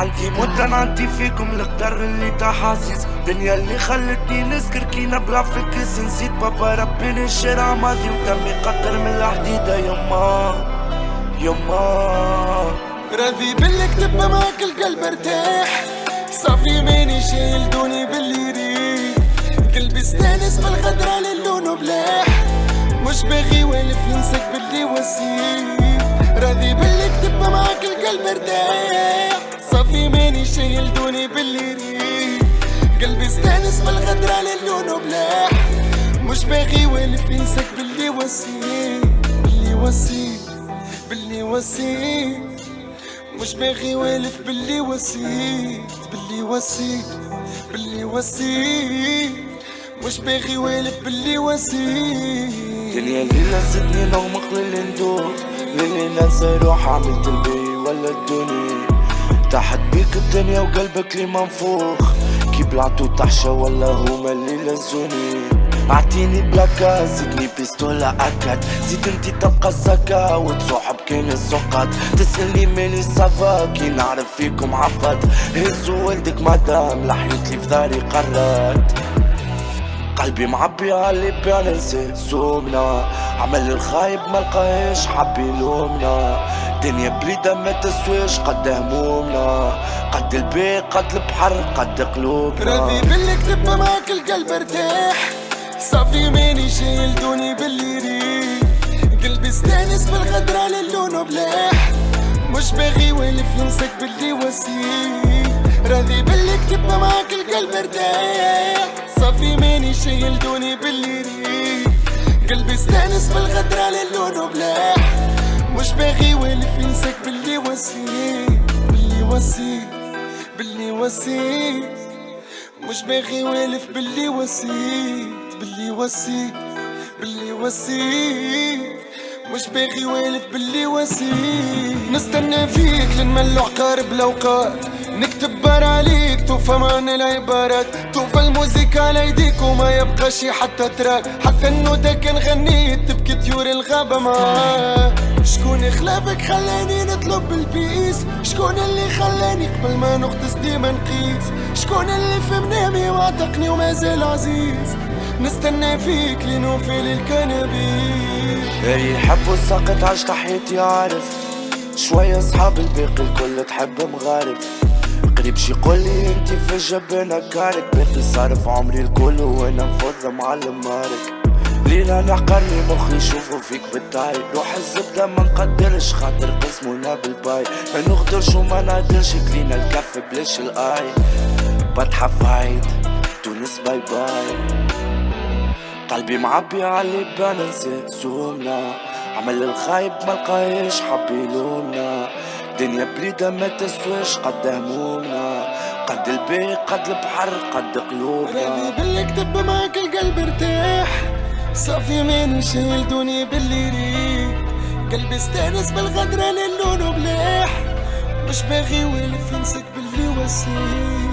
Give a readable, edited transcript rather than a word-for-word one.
عندي مدة نعدي فيكم القدر اللي تحاسس، دنيا اللي خلتني نسكر كي نبلع في الكيس. نسيت بابا ربي الشارع ماضي ودمي قطر من الحديدة. يما راضي باللي كتبها معاك القلب ارتاح، صافي ماني شايل دوني باللي ريح. قلبي استانس بالغدرة للون بلاح، مش باغي والف ينسك باللي وسيم. راضي باللي كتبها معاك القلب ارتاح، صافي ماني شايل دوني باللي ريح. قلبي استانس بالغدرة للون بلاح، مش باغي والف ينسك باللي وسيم. باللي وسيم مش باغي والف باللي وسيت. باللي وسيت مش باغي والف باللي وسيت. دنيا اللي لزتني نغمق للي ندوخ، للي ننسى روح عملت البي ولا الدنيا. تحت بيك الدنيا وقلبك لي منفوخ، كي بلعتو تحشى ولا هما اللي لزوني. اعطيني بلاكا زدني بيستولا اكاد، زيد انتي تبقى السكا وتصاحب كاين السقط. تسألني ماني صافا كي نعرف فيكم عفد، هزو ولدك مادام لحيتلي في داري قرات. قلبي معبي علي بيع ننسى سومنا، عمل الخايب ملقاهاش حب يلومنا. دنيا بريدة ما تسواش قد همومنا، قد البي قد البحر قد قلوبنا. راضي باللي كتبها معاك القلب ارتاح، صافي ماني شايل دوني باللي ريح. قلبي استانس بالغدرة للون بلاح، مش باغي والف ينسك باللي وسيم. راضي باللي كتبها معاك القلب ارتاح، صافي ماني شايل دوني باللي ريح. قلبي استانس بالغدرة للون بلاح، مش باغي والف ينسك باللي وسيم. باللي وسيم مش باغي والف باللي وسيت. باللي وسيت مش باغي والف باللي وسيت. نستنى فيك لنملو عقارب الاوقات، نكتب بار عليك توفى معنا العبارات. توفى الموسيقى على ايديك وما يبقى شي حتى تراك، حتى النوتة كان غنيت تبكي طيور الغابة معاه. شكون خلافك خلاني نطلب بالبيس، شكون اللي خلاني قبل ما نغطس ديما نقيس. شكون اللي في منامي وعتقني وما زال عزيز، نستنى فيك لنوفي للكنبيس. اللي يحب الساقط عاش تحياتي عارف، شوية صحاب الباقي الكل تحب مغارف. قريب شي يقولي انتي في الجبانة كارك، باقي صارف عمري الكل وانا مفضة معلم مارك. ليلة نحقرني مخي يشوفوا فيك بالداير، روح الزبدة ما نقدرش خاطر قسمونا بالباي. ما نغدرش وما نعدلش كلينا الكف بلاش الاي. بطحة فايد تونس باي باي، قلبي معبي علي بننسى سومنا. عمل الخايب ملقاهاش حب يلومنا، دنيا بريدة ما تسواش قد همومنا. قد البي قد البحر قد قلوبنا. راضي باللي كتب معاك القلب ارتاح، صافي ماني شايل دوني باللي ريح. قلبي استانس بالغدرة للون بلاح، مش باغي والف ينسك باللي وسيم.